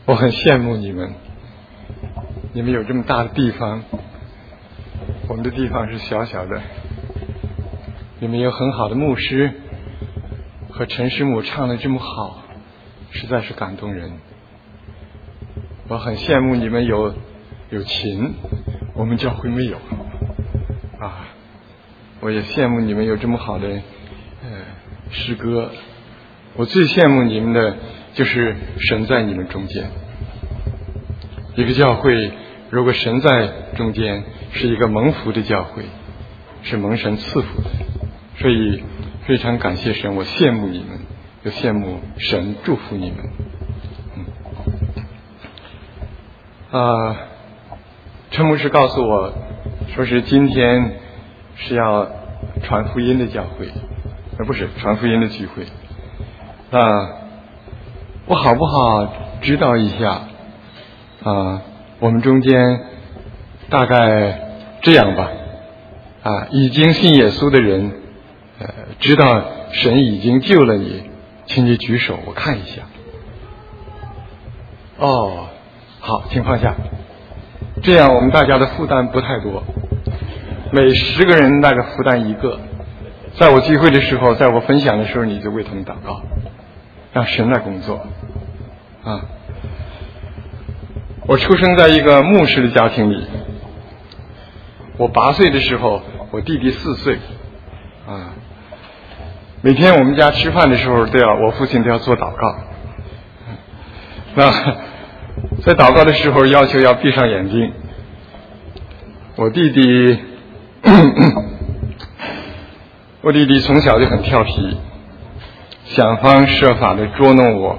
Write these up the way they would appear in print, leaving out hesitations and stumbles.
我很羡慕你们，你们有这么大的地方，我们的地方是小小的。你们有很好的牧师，和陈师母唱得这么好，实在是感动人。我很羡慕你们有琴，我们教会没有啊。我也羡慕你们有这么好的诗歌。我最羡慕你们的就是神在你们中间。一个教会如果神在中间，是一个蒙福的教会，是蒙神赐福的。所以非常感谢神，我羡慕你们，又羡慕神祝福你们。陈牧师告诉我说是今天是要传福音的教会，不是传福音的聚会。我好不好知道一下我们中间大概这样吧，已经信耶稣的人知道神已经救了你，请你举手，我看一下。好，请放下。这样我们大家的负担不太多，每10个人大概负担1个。在我聚会的时候，在我分享的时候，你就为他们祷告，让神来工作我出生在一个牧师的家庭里，我8岁的时候，我弟弟4岁每天我们家吃饭的时候我父亲都要做祷告。在祷告的时候要求要闭上眼睛。我弟弟从小就很调皮，想方设法的捉弄我。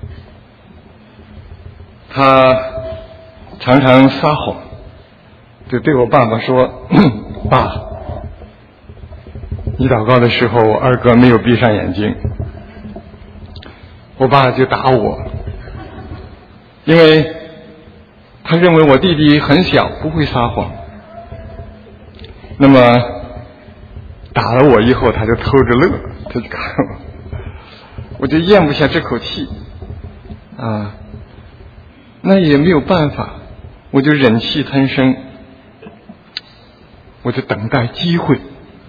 他常常撒谎，就对我爸爸说爸，你祷告的时候我二哥没有闭上眼睛。我爸就打我，因为他认为我弟弟很小不会撒谎。那么打了我以后，他就偷着乐，他就看我就咽不下这口气那也没有办法，我就忍气吞声，我就等待机会。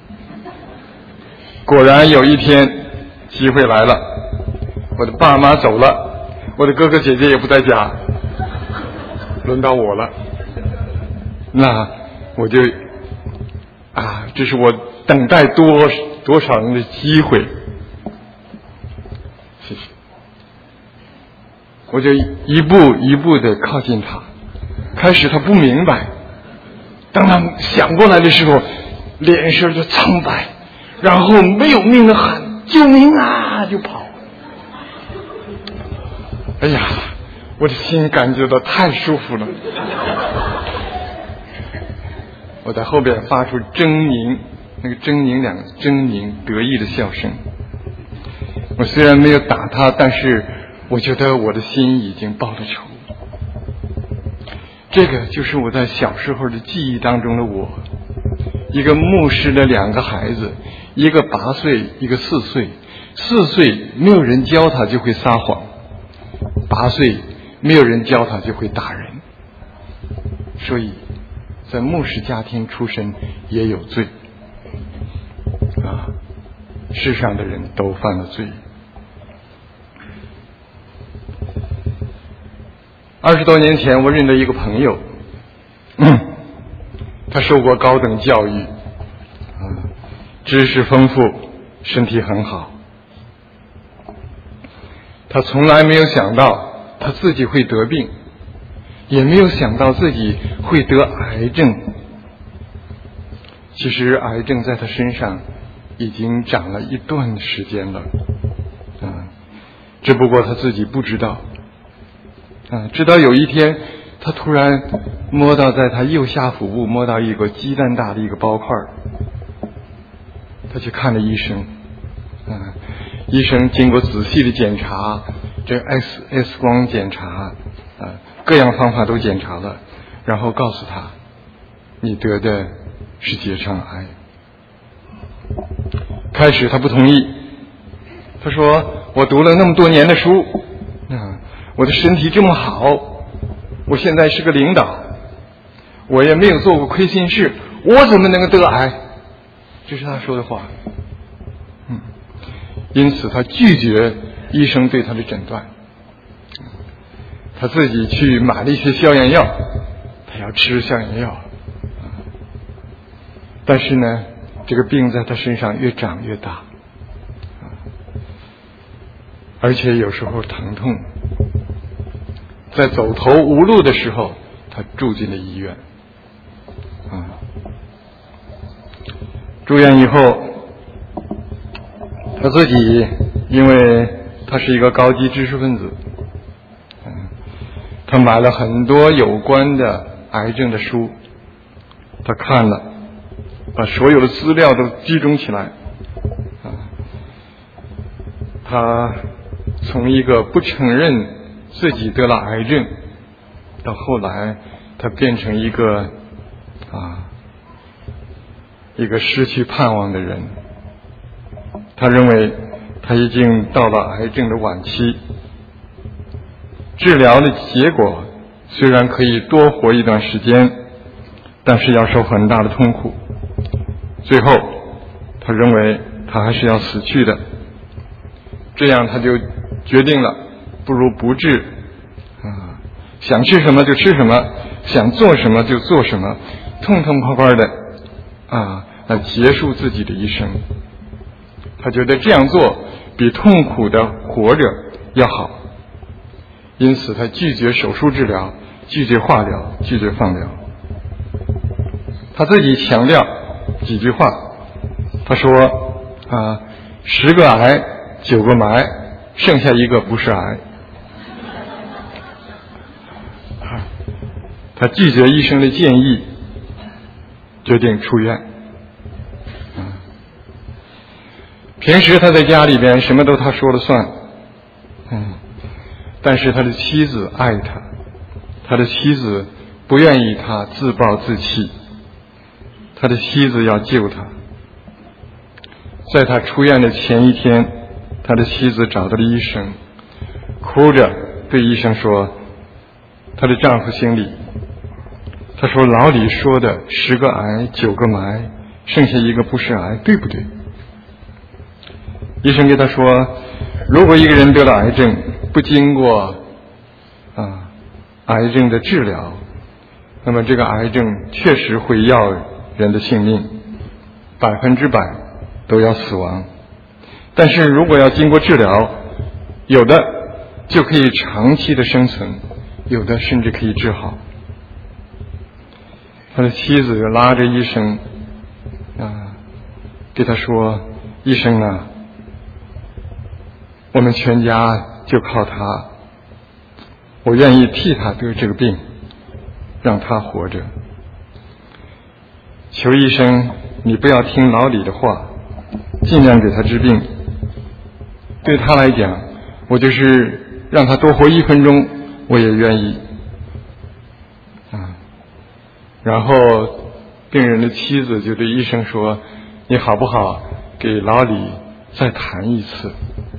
果然有一天机会来了，我的爸妈走了，我的哥哥姐姐也不在家，轮到我了。那我就这是我等待多少人的机会。谢谢。我就一步一步的靠近他，开始他不明白，当他想过来的时候，脸色就苍白，然后没有命的喊救命啊，就跑。哎呀，我的心感觉到太舒服了。我在后边发出狰狞，那个狰狞2个字，狰狞得意的笑声。我虽然没有打他，但是我觉得我的心已经报了仇。这个就是我在小时候的记忆当中的我，一个牧师的2个孩子，一个8岁，一个4岁。4岁没有人教他就会撒谎，8岁没有人教他就会打人。所以在牧师家庭出身也有罪世上的人都犯了罪。20多年前我认得一个朋友，他受过高等教育知识丰富，身体很好。他从来没有想到他自己会得病，也没有想到自己会得癌症。其实癌症在他身上已经长了一段时间了只不过他自己不知道直到有一天他突然摸到在他右下腹部摸到一个鸡蛋大的一个包块，他去看了医生医生经过仔细的检查，这 X 光检查各样方法都检查了，然后告诉他你得的是结肠癌。开始他不同意，他说我读了那么多年的书我的身体这么好，我现在是个领导，我也没有做过亏心事，我怎么能够得癌？这是他说的话。因此他拒绝医生对他的诊断，他自己去买了一些消炎药，他要吃消炎药。但是呢，这个病在他身上越长越大，而且有时候疼痛，在走投无路的时候，他住进了医院。住院以后，他自己因为他是一个高级知识分子，他买了很多有关的癌症的书，他看了，把所有的资料都集中起来。他从一个不承认自己得了癌症，到后来他变成一个失去盼望的人。他认为他已经到了癌症的晚期，治疗的结果虽然可以多活一段时间，但是要受很大的痛苦。最后他认为他还是要死去的，这样他就决定了不如不治，想吃什么就吃什么，想做什么就做什么，痛痛快快的来结束自己的一生。他觉得这样做比痛苦的活着要好，因此他拒绝手术治疗，拒绝化疗，拒绝放疗。他自己强调几句话，他说10个癌9个埋，剩下1个不是癌。他拒绝医生的建议，决定出院。平时他在家里边什么都他说了算，但是他的妻子爱他，他的妻子不愿意他自暴自弃，他的妻子要救他。在他出院的前一天，他的妻子找到了医生，哭着对医生说，她的丈夫心里，他说老李说的10个癌9个埋，剩下1个不是癌，对不对？医生给他说，如果一个人得了癌症，不经过癌症的治疗，那么这个癌症确实会要人的性命，100%都要死亡。但是如果要经过治疗，有的就可以长期的生存，有的甚至可以治好。他的妻子拉着医生给他说，医生啊，我们全家就靠他，我愿意替他得这个病，让他活着。求医生你不要听老李的话，尽量给他治病。对他来讲，我就是让他多活1分钟，我也愿意。然后病人的妻子就对医生说，你好不好给老李再谈一次？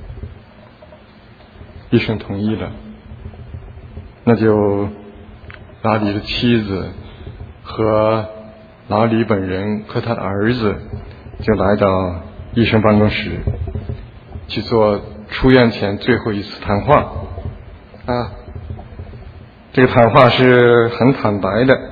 医生同意了，那就老李的妻子和老李本人和他的儿子就来到医生办公室，去做出院前最后一次谈话。这个谈话是很坦白的。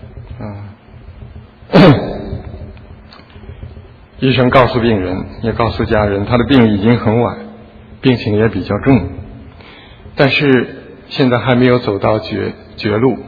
医生告诉病人，也告诉家人，他的病已经很晚，病情也比较重，但是现在还没有走到绝路。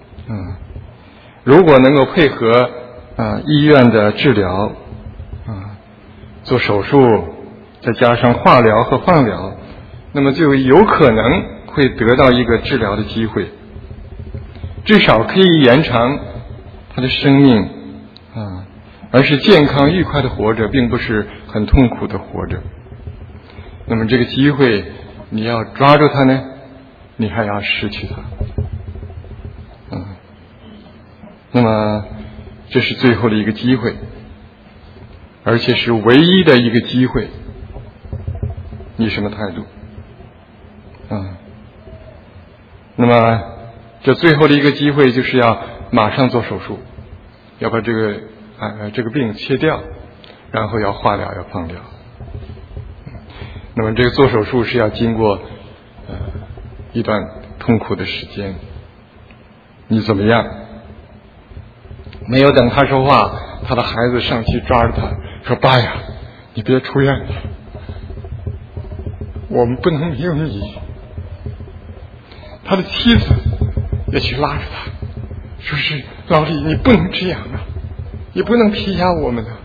如果能够配合医院的治疗，做手术，再加上化疗和放疗，那么就有可能会得到一个治疗的机会，至少可以延长他的生命而是健康愉快的活着，并不是很痛苦的活着。那么这个机会你要抓住它呢，你还要失去它。那么这是最后的一个机会，而且是唯一的一个机会。你什么态度？ 那么这最后的一个机会就是要马上做手术，要把这个病切掉，然后要化疗，要放疗。那么这个做手术是要经过一段痛苦的时间。你怎么样？没有等他说话，他的孩子上去抓着他说：“爸呀，你别出院了，我们不能没有你。”他的妻子也去拉着他，说是：“老李，你不能这样啊，你不能批压我们的。”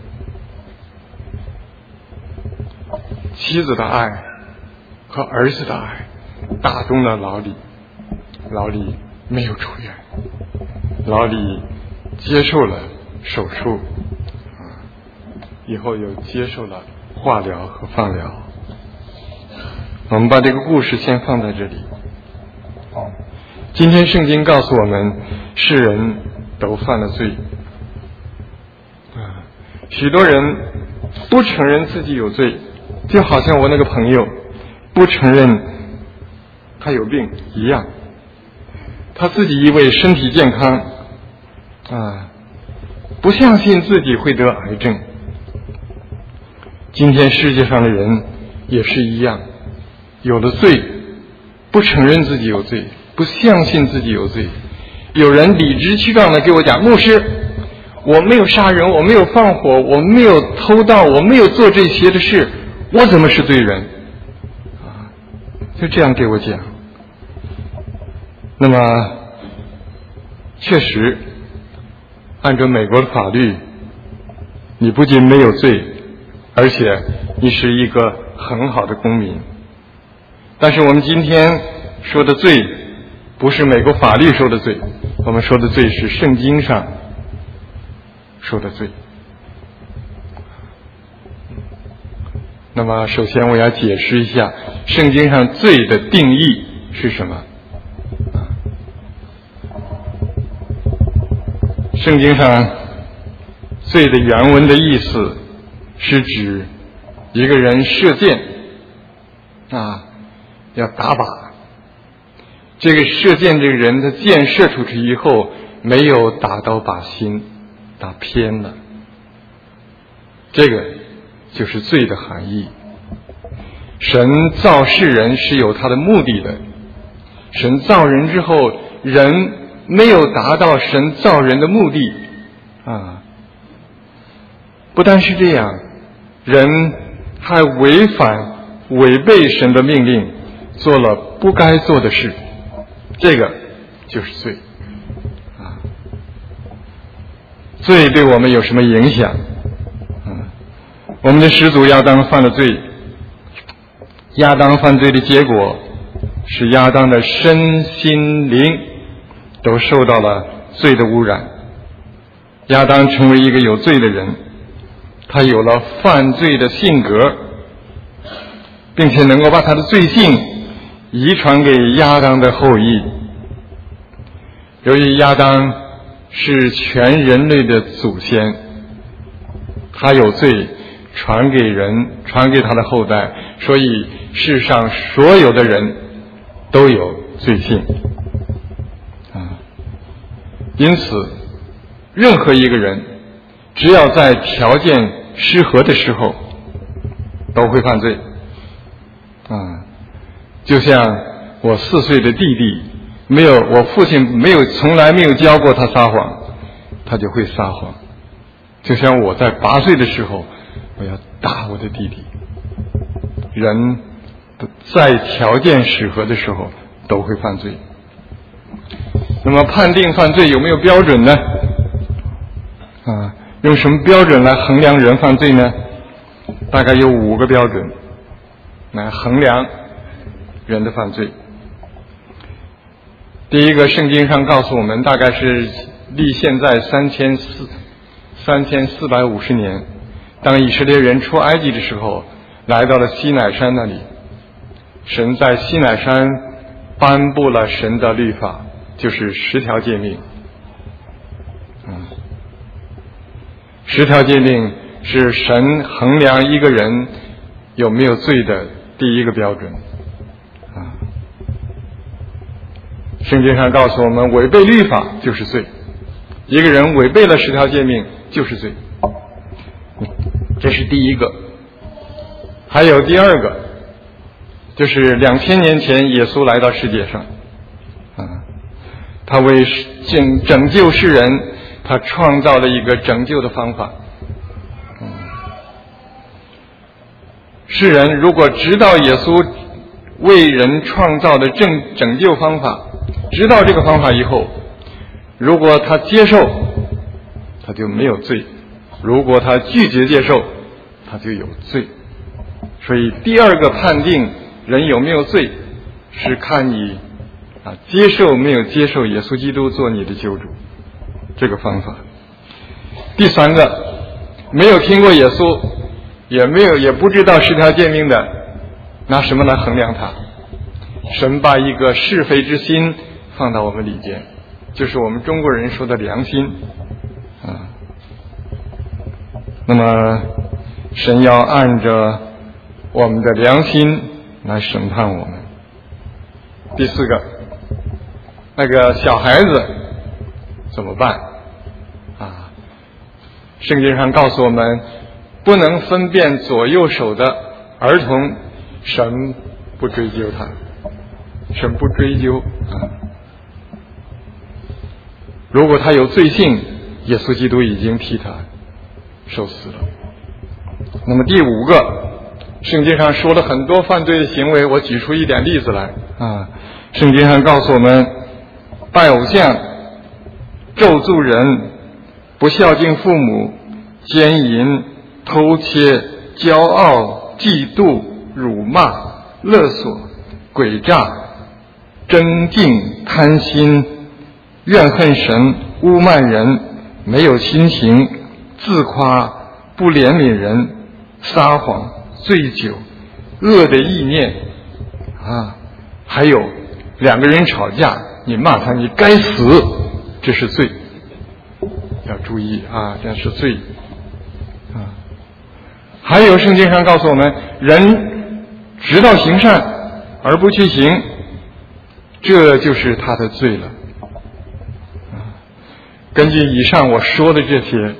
妻子的爱和儿子的爱打动了老李，老李没有出院，老李接受了手术，以后又接受了化疗和放疗。我们把这个故事先放在这里。今天圣经告诉我们，世人都犯了罪，许多人不承认自己有罪，就好像我那个朋友不承认他有病一样，他自己以为身体健康不相信自己会得癌症。今天世界上的人也是一样，有了罪不承认自己有罪，不相信自己有罪。有人理直气壮地给我讲：“牧师，我没有杀人，我没有放火，我没有偷盗，我没有做这些的事，我怎么是罪人？”就这样给我讲。那么确实按照美国的法律，你不仅没有罪，而且你是一个很好的公民。但是我们今天说的罪不是美国法律说的罪，我们说的罪是圣经上说的罪。那么首先我要解释一下圣经上罪的定义是什么。圣经上罪的原文的意思是指一个人射箭要打靶，这个射箭这个人的箭射出去以后没有打到靶心，打偏了，这个就是罪的含义。神造世人是有他的目的的，神造人之后，人没有达到神造人的目的不但是这样，人还违背神的命令，做了不该做的事，这个就是罪罪对我们有什么影响？我们的始祖亚当犯了罪，亚当犯罪的结果是亚当的身心灵都受到了罪的污染，亚当成为一个有罪的人，他有了犯罪的性格，并且能够把他的罪性遗传给亚当的后裔。由于亚当是全人类的祖先，他有罪传给人，传给他的后代，所以世上所有的人都有罪性因此任何一个人只要在条件适合的时候都会犯罪就像我4岁的弟弟，我父亲从来没有教过他撒谎，他就会撒谎。就像我在8岁的时候，我要打我的弟弟。人在条件适合的时候都会犯罪。那么判定犯罪有没有标准呢？用什么标准来衡量人犯罪呢？大概有5个标准来衡量人的犯罪。第一个，圣经上告诉我们，大概是离现在3450年，当以色列人出埃及的时候，来到了西乃山那里，神在西乃山颁布了神的律法，就是10条诫命。10条诫命是神衡量一个人有没有罪的第一个标准。 圣经上告诉我们，违背律法就是罪，一个人违背了10条诫命就是罪，这是第一个。还有第二个，就是2000年前耶稣来到世界上，他为拯救世人，他创造了一个拯救的方法。世人如果知道耶稣为人创造的拯救方法，知道这个方法以后，如果他接受，他就没有罪；如果他拒绝接受，他就有罪。所以第二个判定人有没有罪，是看你接受没有接受耶稣基督做你的救主，这个方法。第三个，没有听过耶稣，也不知道10条诫命的，拿什么来衡量他？神把一个是非之心放到我们里边，就是我们中国人说的良心那么神要按着我们的良心来审判我们。第四个，那个小孩子怎么办圣经上告诉我们，不能分辨左右手的儿童，神不追究他，神不追究如果他有罪性，耶稣基督已经替他受死了。那么第五个，圣经上说了很多犯罪的行为，我举出一点例子来圣经上告诉我们，拜偶像、咒诅人、不孝敬父母、奸淫、偷窃、骄傲、嫉妒、辱骂、勒索、诡诈、争竞、贪心、怨恨神、污慢人、没有亲情、自夸、不怜悯人、撒谎、醉酒、恶的意念还有2个人吵架，你骂他你该死，这是罪，要注意这是罪还有圣经上告诉我们，人知道行善而不去行，这就是他的罪了根据以上我说的这些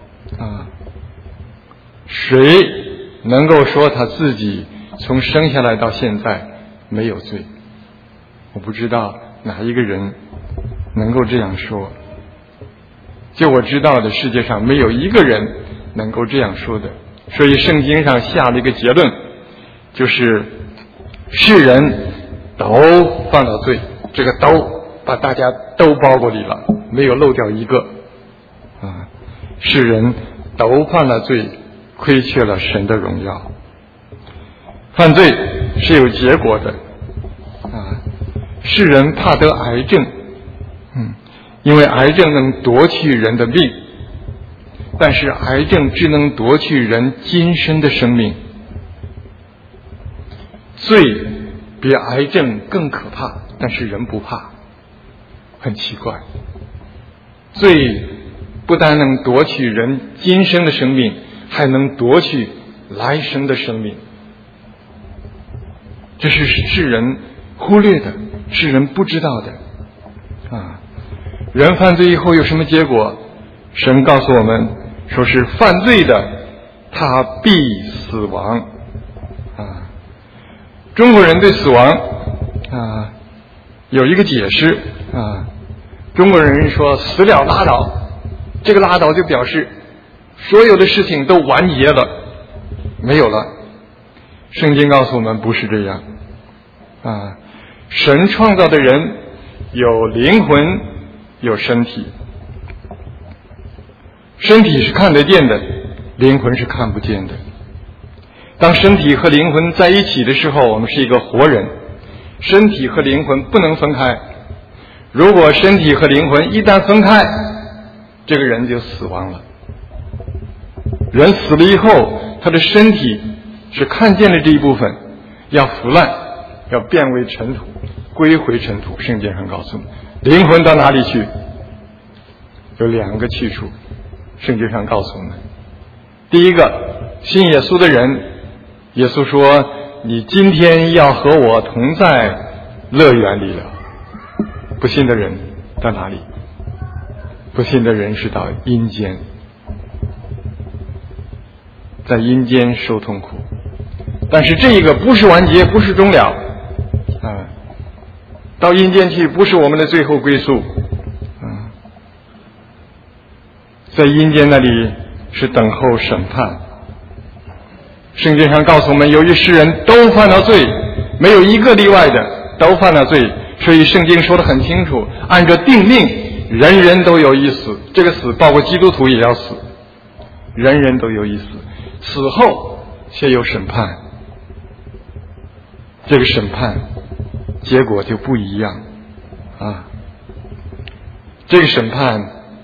谁能够说他自己从生下来到现在没有罪？我不知道哪一个人能够这样说。就我知道的，世界上没有一个人能够这样说的。所以圣经上下了一个结论，就是世人都犯了罪，这个都把大家都包裹里了，没有漏掉一个世人都犯了罪，亏缺了神的荣耀。犯罪是有结果的世人怕得癌症因为癌症能夺去人的命，但是癌症只能夺去人今生的生命。罪比癌症更可怕，但是人不怕，很奇怪。罪不但能夺去人今生的生命，还能夺去来生的生命，这是世人忽略的，世人不知道的人犯罪以后有什么结果？神告诉我们说是犯罪的他必死亡中国人对死亡有一个解释中国人说死了拉倒，这个拉倒就表示所有的事情都完结了，没有了。圣经告诉我们不是这样神创造的人有灵魂有身体，身体是看得见的，灵魂是看不见的。当身体和灵魂在一起的时候，我们是一个活人，身体和灵魂不能分开。如果身体和灵魂一旦分开，这个人就死亡了。人死了以后，他的身体是看见了这一部分，要腐烂，要变为尘土，归回尘土。圣经上告诉我们，灵魂到哪里去？有2个去处，圣经上告诉我们。第一个，信耶稣的人，耶稣说你今天要和我同在乐园里了不信的人到哪里？不信的人是到阴间，在阴间受痛苦。但是这个不是完结，不是终了到阴间去不是我们的最后归宿在阴间那里是等候审判。圣经上告诉我们，由于世人都犯了罪，没有一个例外的，都犯了罪，所以圣经说得很清楚，按照定命，人人都有一死，这个死包括基督徒也要死，人人都有一死，死后却有审判，这个审判结果就不一样这个审判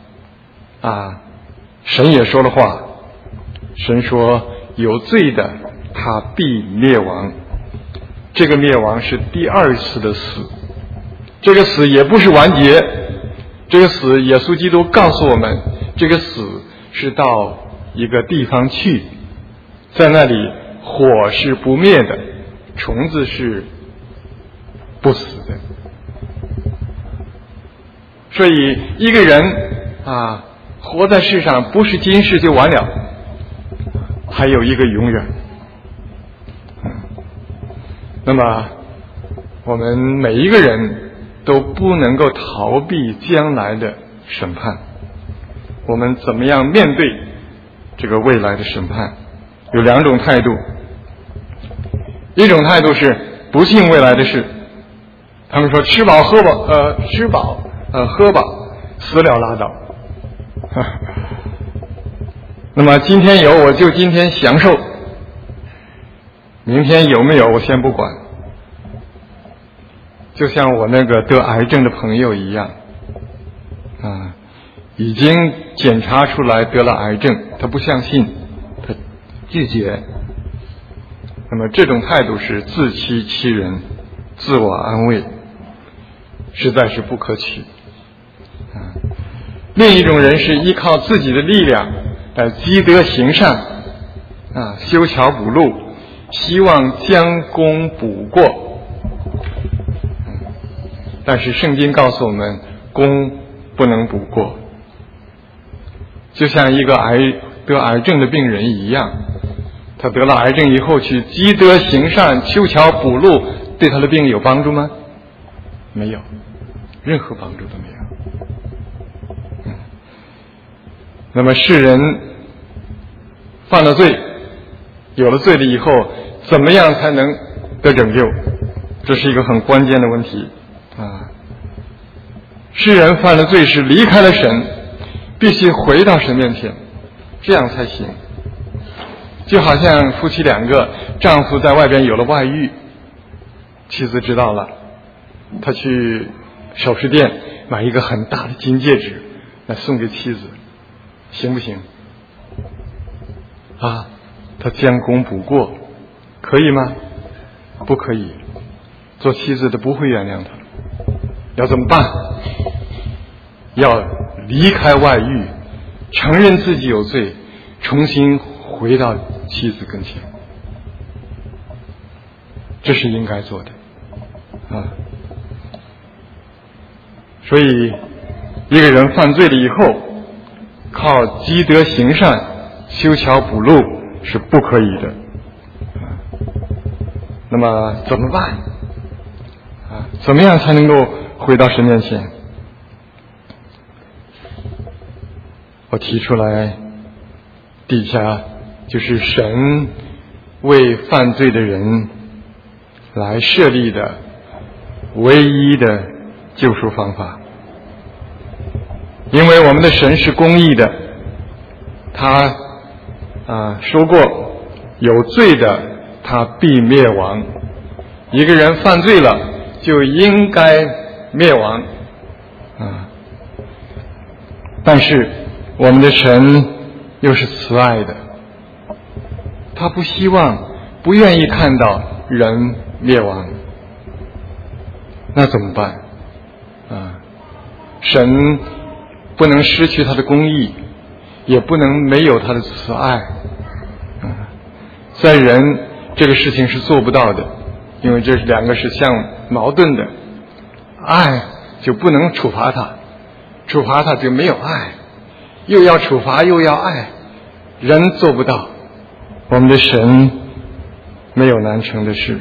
神也说了话，神说有罪的他必灭亡，这个灭亡是第二次的死，这个死也不是完结，这个死耶稣基督告诉我们，这个死是到一个地方去，在那里火是不灭的，虫子是不死的。所以一个人活在世上不是今世就完了，还有一个永远。那么我们每一个人都不能够逃避将来的审判，我们怎么样面对这个未来的审判？有两种态度，一种态度是不信未来的事，他们说吃饱喝饱死了拉倒那么今天有我就今天享受，明天有没有我先不管。就像我那个得癌症的朋友一样已经检查出来得了癌症，他不相信，他拒绝。那么这种态度是自欺欺人，自我安慰，实在是不可取另一种人是依靠自己的力量来积德行善修桥补路，希望将功补过但是圣经告诉我们，功不能补过。就像一个得癌症的病人一样，他得了癌症以后去积德行善修桥补路，对他的病有帮助吗？没有，任何帮助都没有那么世人犯了罪，有了罪了以后，怎么样才能得拯救？这是一个很关键的问题世人犯了罪是离开了神，必须回到神面前，这样才行。就好像夫妻两个，丈夫在外边有了外遇，妻子知道了，他去首饰店买一个很大的金戒指来送给妻子，行不行他将功补过，可以吗？不可以，做妻子的不会原谅他。要怎么办？要离开外遇，承认自己有罪，重新回到妻子跟前，这是应该做的所以一个人犯罪了以后，靠积德行善修桥补路是不可以的那么怎么办怎么样才能够回到神面前？我提出来，底下就是神为犯罪的人来设立的唯一的救赎方法。因为我们的神是公义的，他说过有罪的他必灭亡，一个人犯罪了就应该灭亡但是我们的神又是慈爱的，他不希望不愿意看到人灭亡，那怎么办神不能失去他的公义，也不能没有他的慈爱在人这个事情是做不到的，因为这两个是相矛盾的，爱就不能处罚他，处罚他就没有爱，又要处罚又要爱，人做不到。我们的神没有难成的事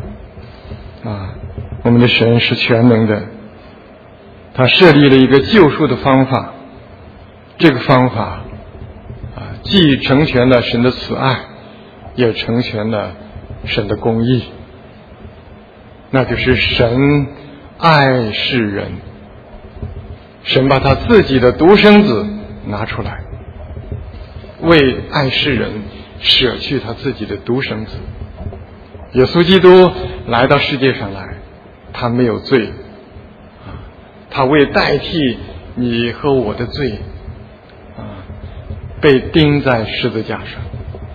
我们的神是全能的，他设立了一个救赎的方法，这个方法既成全了神的慈爱，也成全了神的公义，那就是神爱世人，神把他自己的独生子拿出来，为爱世人舍去他自己的独生子。耶稣基督来到世界上来，他没有罪他为代替你和我的罪被钉在十字架上。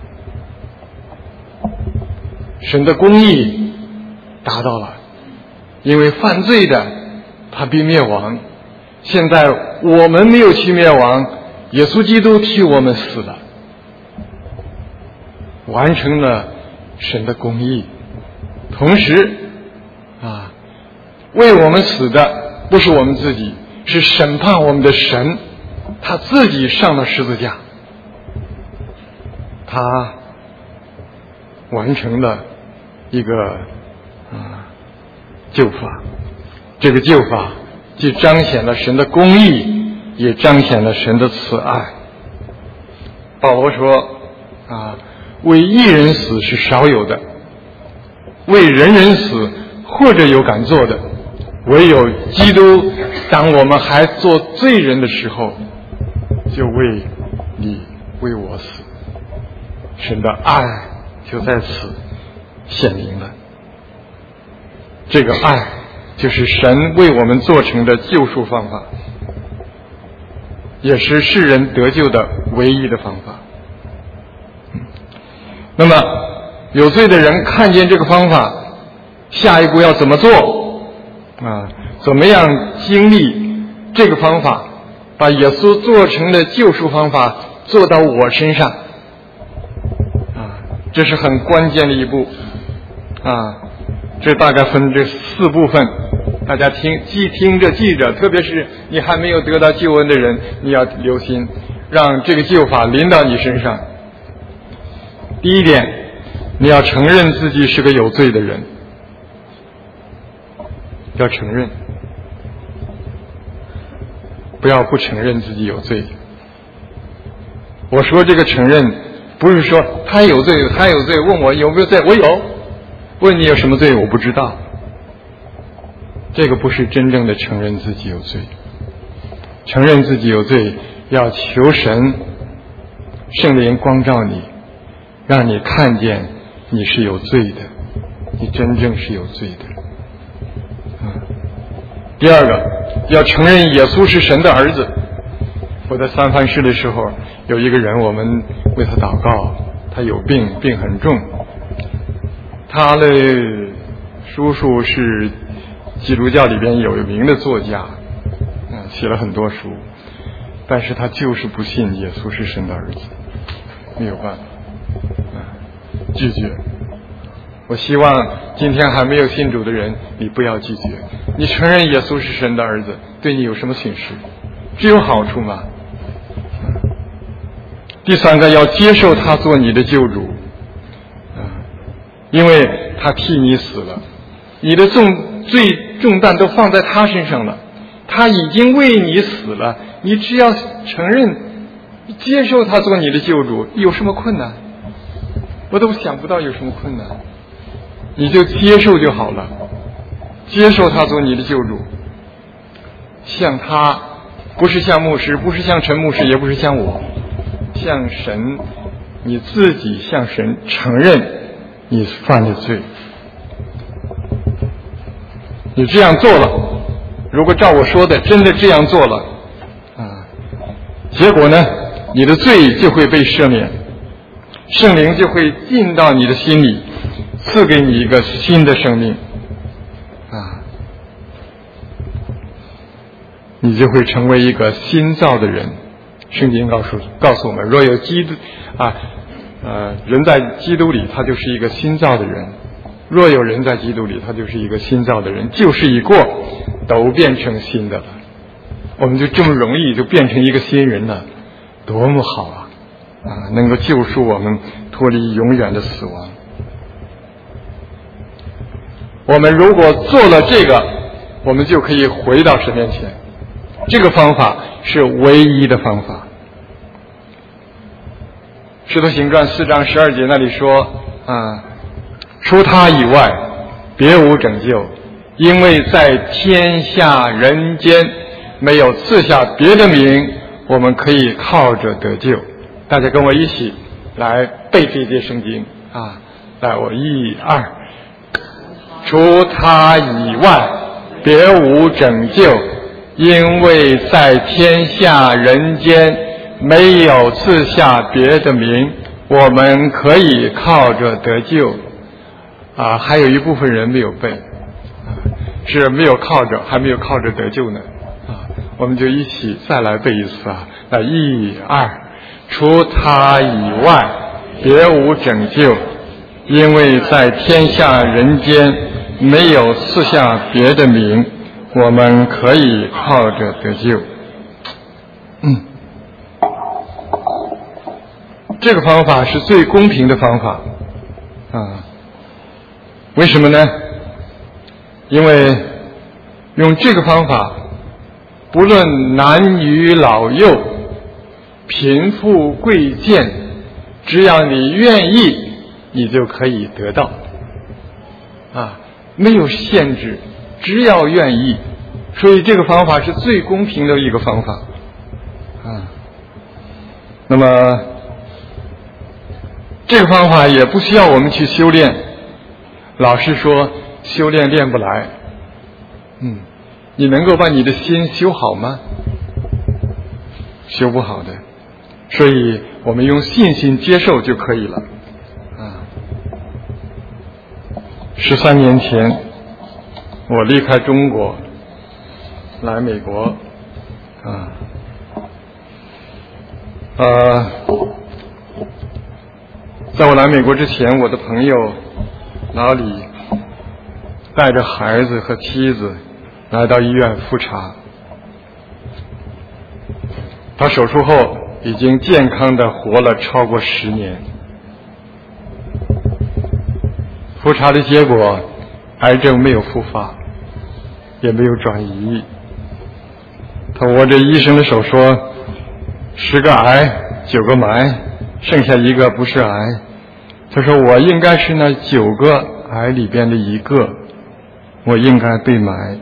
神的公义达到了，因为犯罪的他必灭亡，现在我们没有去灭亡，耶稣基督替我们死了，完成了神的公义。同时为我们死的不是我们自己，是审判我们的神，他自己上了十字架，他完成了一个救法。这个救法既彰显了神的公义，也彰显了神的慈爱。保罗说为一人死是少有的，为人人死或者有敢做的，唯有基督当我们还做罪人的时候，就为你为我死。神的爱就在此显明了。这个爱就是神为我们做成的救赎方法，也是世人得救的唯一的方法。那么有罪的人看见这个方法，下一步要怎么做怎么样经历这个方法，把耶稣做成的救赎方法做到我身上这是很关键的一步这大概分这4部分，大家听着记着，特别是你还没有得到救恩的人，你要留心，让这个救法临到你身上。第一点，你要承认自己是个有罪的人，要承认，不要不承认自己有罪。我说这个承认不是说他有罪，问我有没有罪，我有，问你有什么罪，我不知道。这个不是真正的承认自己有罪。承认自己有罪，要求神圣灵光照你，让你看见你是有罪的，你真正是有罪的。第二个，要承认耶稣是神的儿子。我在三藩市的时候，有一个人，我们为他祷告，他有病很重，他的叔叔是基督教里边有名的作家写了很多书，但是他就是不信耶稣是神的儿子，没有办法拒绝。我希望今天还没有信主的人，你不要拒绝，你承认耶稣是神的儿子，对你有什么损失？只有好处吗？第三个，要接受他做你的救主因为他替你死了，你的罪重担都放在他身上了，他已经为你死了，你只要承认接受他做你的救主，有什么困难？我都想不到有什么困难，你就接受就好了，接受他做你的救主，像他，不是像牧师，不是像陈牧师，也不是像我，像神，你自己向神承认你犯的罪。你这样做了，如果照我说的真的这样做了结果呢，你的罪就会被赦免，圣灵就会进到你的心里，赐给你一个新的生命你就会成为一个新造的人。圣经告诉我们，若有基督人在基督里，他就是一个新造的人。若有人在基督里，他就是一个新造的人，旧事已过， 都变成新的了，我们就这么容易就变成一个新人了，多么好啊！能够救赎我们脱离永远的死亡。我们如果做了这个，我们就可以回到神面前。这个方法是唯一的方法。使徒行传4章12节那里说除他以外别无拯救，因为在天下人间没有赐下别的名，我们可以靠着得救。大家跟我一起来背这节圣经来，我1、2，除他以外别无拯救，因为在天下人间没有赐下别的名，我们可以靠着得救。还有一部分人没有背，是没有靠着，还没有靠着得救呢。我们就一起再来背一次来，1、2，除他以外别无拯救，因为在天下人间没有赐下别的名，我们可以靠着得救。这个方法是最公平的方法为什么呢？因为用这个方法，不论男女老幼、贫富贵贱，只要你愿意，你就可以得到没有限制，只要愿意。所以这个方法是最公平的一个方法那么这个方法也不需要我们去修炼。老师说修炼练不来你能够把你的心修好吗？修不好的。所以我们用信心接受就可以了13年前我离开中国来美国在我来美国之前，我的朋友老李带着孩子和妻子来到医院复查。他手术后已经健康的活了超过10年。复查的结果，癌症没有复发，也没有转移。他握着医生的手说，10个癌9个埋，剩下1个不是癌。他说我应该是那9个癌里边的1个，我应该被埋。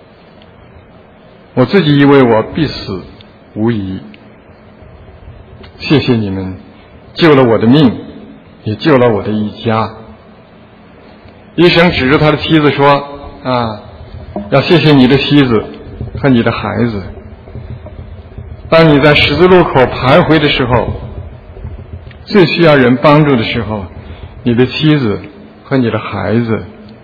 我自己以为我必死无疑。谢谢你们救了我的命，也救了我的一家。医生指着他的妻子说要谢谢你的妻子和你的孩子。当你在十字路口徘徊的时候，最需要人帮助的时候，你的妻子和你的孩子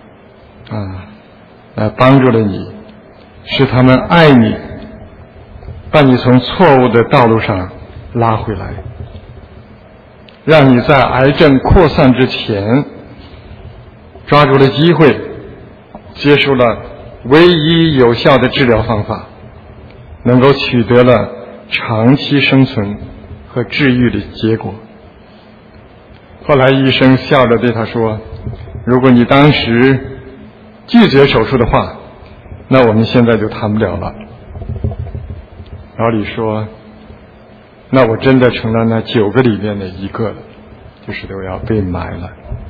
来帮助了你，使他们爱你，把你从错误的道路上拉回来，让你在癌症扩散之前抓住了机会，接受了唯一有效的治疗方法，能够取得了长期生存和治愈的结果。后来医生笑着对他说，如果你当时拒绝手术的话，那我们现在就谈不了了。老李说，那我真的成了那9个里面的1个了，就是都要被埋了。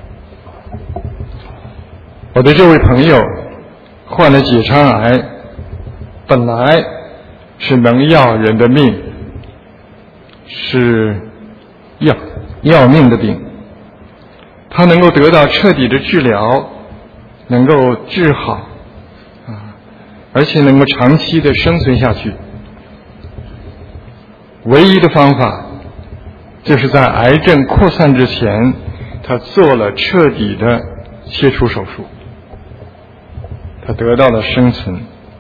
我的这位朋友患了结肠癌，本来是能要人的命，是要命的病。他能够得到彻底的治疗，能够治好而且能够长期的生存下去。唯一的方法就是在癌症扩散之前，他做了彻底的切除手术，他得到了生存。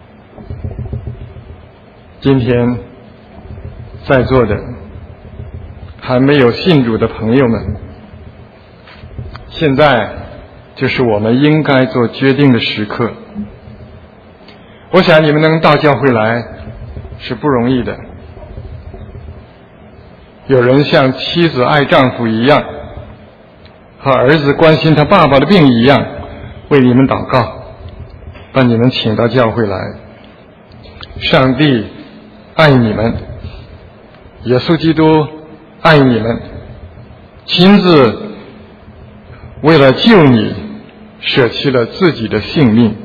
今天在座的还没有信主的朋友们，现在就是我们应该做决定的时刻。 我想你们能到教会来是不容易的。有人像妻子爱丈夫一样，和儿子关心他爸爸的病一样，为你们祷告，把你们请到教会来。上帝爱你们，耶稣基督爱你们，亲自为了救你舍弃了自己的性命。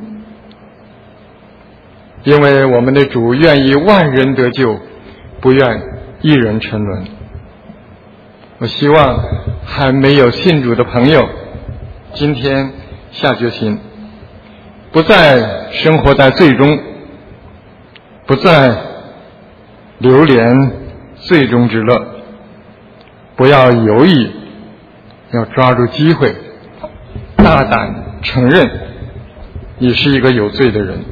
因为我们的主愿意万人得救，不愿一人沉沦。我希望还没有信主的朋友今天下决心，不再生活在罪中，不再流连罪中之乐，不要犹豫，要抓住机会，大胆承认你是一个有罪的人，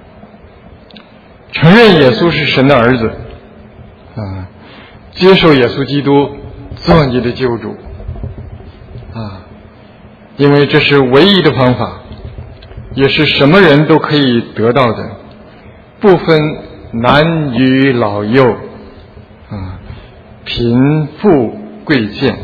承认耶稣是神的儿子，接受耶稣基督做你的救主，因为这是唯一的方法，也是什么人都可以得到的，不分男女老幼，贫富贵贱，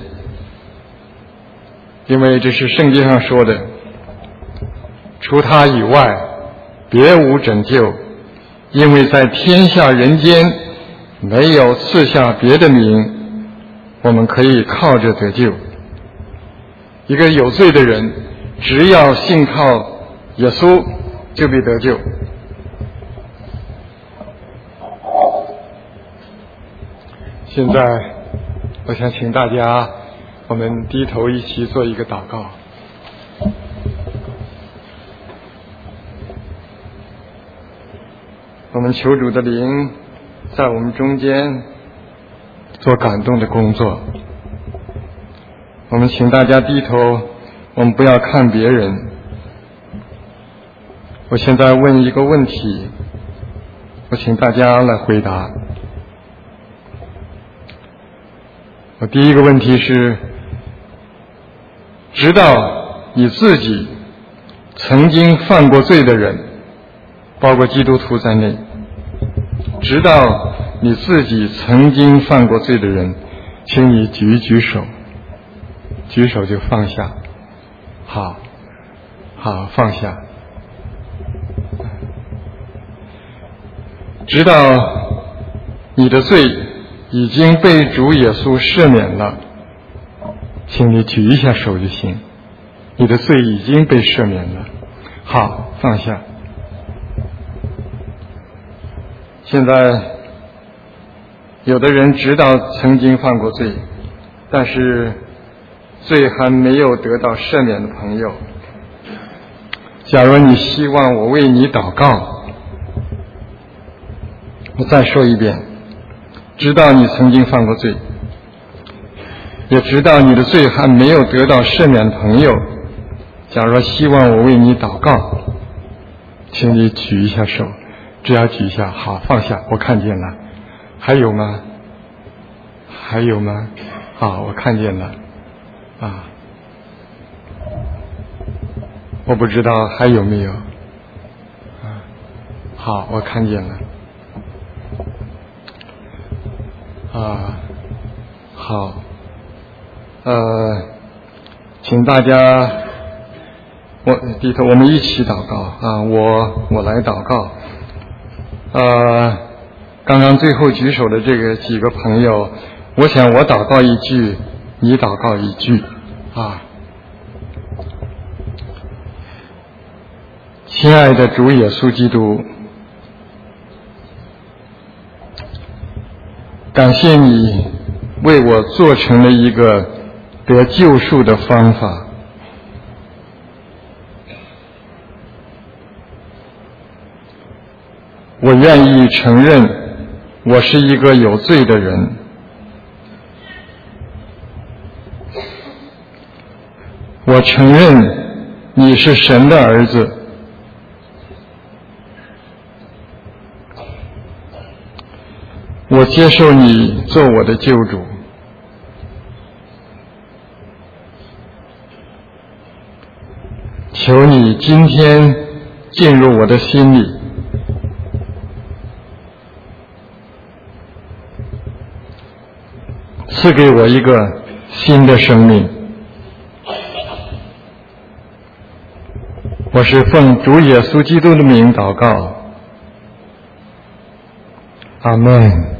因为这是圣经上说的，除他以外别无拯救，因为在天下人间没有赐下别的名，我们可以靠着得救。一个有罪的人只要信靠耶稣就必得救。现在我想请大家我们低头一起做一个祷告。我们求主的灵在我们中间做感动的工作。我们请大家低头，我们不要看别人。我现在问一个问题，我请大家来回答。我第一个问题是，知道你自己曾经犯过罪的人，包括基督徒在内，知道你自己曾经犯过罪的人，请你举一举手，举手就放下。好，放下。知道你的罪已经被主耶稣赦免了，请你举一下手就行。你的罪已经被赦免了。好，放下。现在有的人知道曾经犯过罪，但是罪还没有得到赦免的朋友，假如你希望我为你祷告，我再说一遍，知道你曾经犯过罪，也知道你的罪还没有得到赦免的朋友，假如希望我为你祷告，请你举一下手，只要举一下。好，放下，我看见了。还有吗？还有吗？好，我看见了。我不知道还有没有。好，我看见了。好，请大家低头，我们一起祷告我来祷告。刚刚最后举手的这个几个朋友，我想我祷告一句，你祷告一句。亲爱的主耶稣基督，感谢你为我做成了一个得救赎的方法。我愿意承认我是一个有罪的人，我承认你是神的儿子，我接受你做我的救主。求你今天进入我的心里， 赐给我一个新的生命。我是奉主耶稣基督的名祷告，阿们。